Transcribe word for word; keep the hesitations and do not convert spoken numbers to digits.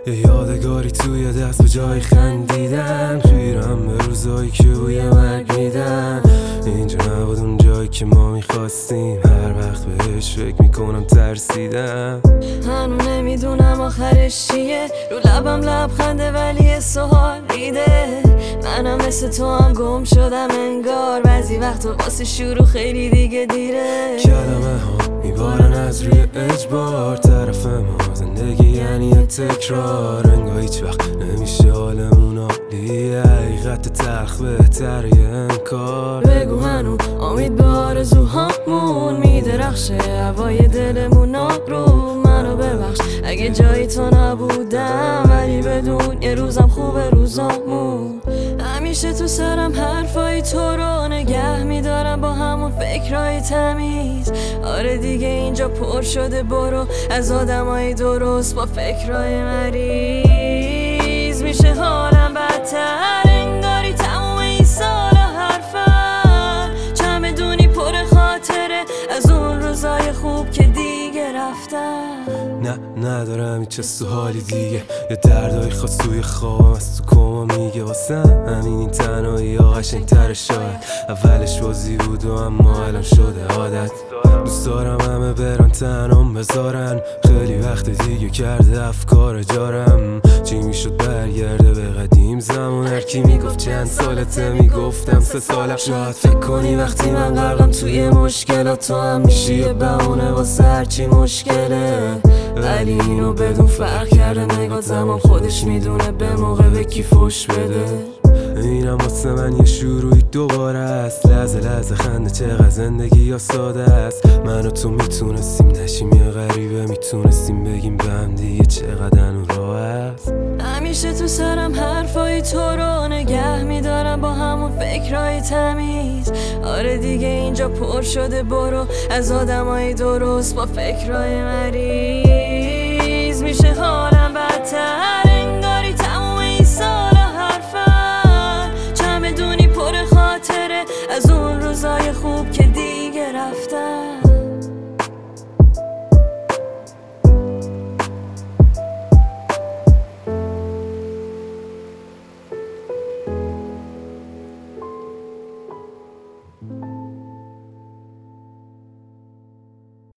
یه یادگاری توی دست به جای خندیدن، خیرم به روزایی که بوی مرگ میدن. اینجا نبود اون جایی که ما میخواستیم، هر وقت بهش فکر میکنم ترسیدم. هنو نمیدونم آخرش چیه، رو لبم لبخنده ولی سوال ریده. منم مثل تو هم گم شدم انگار، بعضی وقتا واسه شروع خیلی دیگه دیره. کلمه ها میبارن از روی اجبار، طرف ما زندگی یعنی یه تکرار. انگاه هیچ وقت نمیشه حالمون عالیه، حقیقت تلخ بهتر یه انکار. بگو هنو امید به آرزوهامون میدرخشه، هوای دلمون آروم. منو ببخش اگه جایی تو نبودم، ولی بدون یه روزم خوبه روزامون. همیشه تو سرم حرفای تو رو نگه میدارم، با همون فکرهای تمیز. آره دیگه اینجا پر شده برو از آدمای درست با فکرهای مریض. میشه حالم بدتر، انگاری تموم این سالا حرفم چمدونی پر خاطره از اون روزای خوب که دیگه رفتن. نه ندارم هیچ حس و حالی دیگه، یه دردای خاص توی خوابم از تو کما میگه. واسم همین این تنهایی ها قشنگ‌تره شاید، اولش بازی بود و اما الان شده عادت. دوست دارم همه برن تنهام بذارن، خیلی وقت دیگه کرده افکار جارم. چی میشد برگرده به قدیم زمان، هر کی میگفت چند سالته میگفتم سه سالم. شاید فکر کنی وقتی من غرقم توی مشکلات، تو هم میشی یه بهونه واسه هرچی مشکله. ولی اینو بدون فرق کرده نگاه، زمان خودش میدونه به موقع به کی فوش بده. اینم واسه من یه شروعی دوباره است، لحظه لحظه خنده چقدر زندگی یا ساده است. من و تو میتونستیم نشیم یه غریبه، میتونستیم بگیم به هم دیگه چقدر انو راه است. همیشه تو سرم حرفای تو رو نگه میدارم، با همون فکرهای تمیز. آره دیگه اینجا پر شده برو از آدمای درست با فکرهای مریض. میشه حالم بدتر،